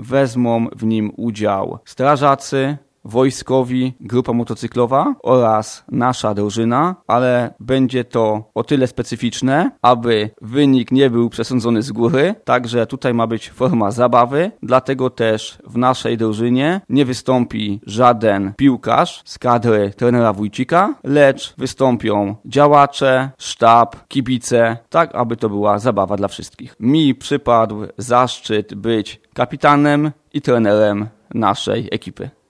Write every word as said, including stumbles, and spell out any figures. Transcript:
wezmą w nim udział strażacy, wojskowi, grupa motocyklowa oraz nasza drużyna, ale będzie to o tyle specyficzne, aby wynik nie był przesądzony z góry, także tutaj ma być forma zabawy, dlatego też w naszej drużynie nie wystąpi żaden piłkarz z kadry trenera Wójcika, lecz wystąpią działacze, sztab, kibice, tak aby to była zabawa dla wszystkich. Mi przypadł zaszczyt być kapitanem i trenerem naszej ekipy.